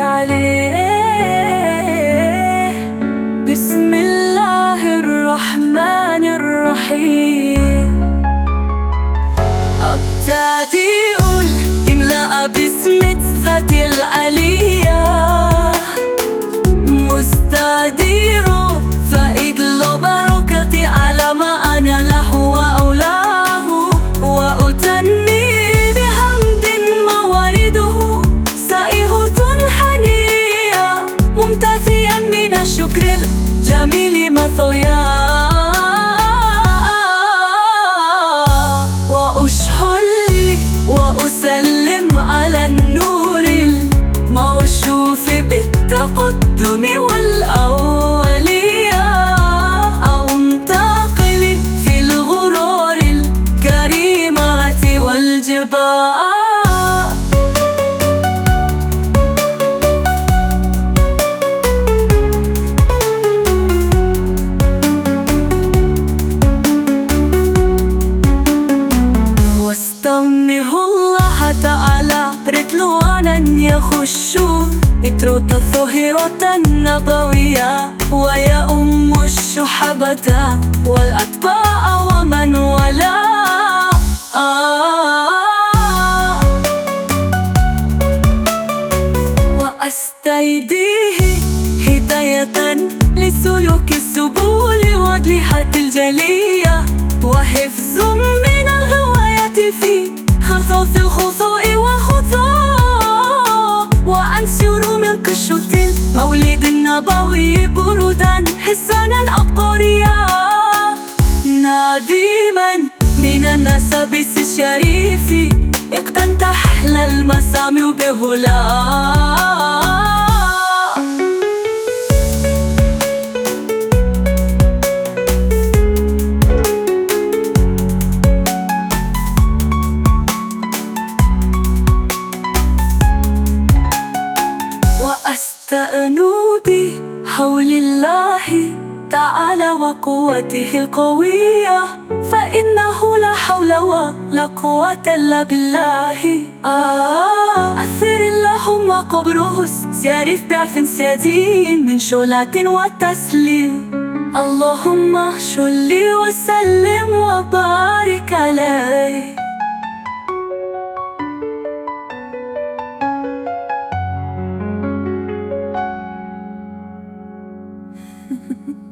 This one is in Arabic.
عليه. بسم الله الرحمن الرحيم. أبتدي أقول املأ باسم الذات العلية، مستدير فإطلب بركتي على ما أنا له وأولاه، وأتني بحمد موارده سائهة حنية، ممتثيا من الشكر الجميل مثويا. وأشهد وأسلم على النور الموصوف بالتقدم والأولية، أنتقل في الغرور الكريمات والجبال. واستمنه الله تعالى رضوانا يخش إثر الظهيرة النبوية، ويؤم الشحبة والأتباع ومن والاه. وأستيديه هداية لسلوك السبل وأضلحة الجلية، وحفظ من الغواية في خصوص الخصوء وخطاء، وأنشر ملك الشط المولد النبوي برودا حسنا عبقريا، نادما من النسب الشريف إقدا تحلى المسامع بهلا. وأستأنو بحول الله تعالى وقوته القوية، فإنه لا حول ولا قوة إلا بالله. أثر اللهم قبره سيرف بعث سديد من شعلة وتسليم، اللهم صل وسلم وبارك عليه.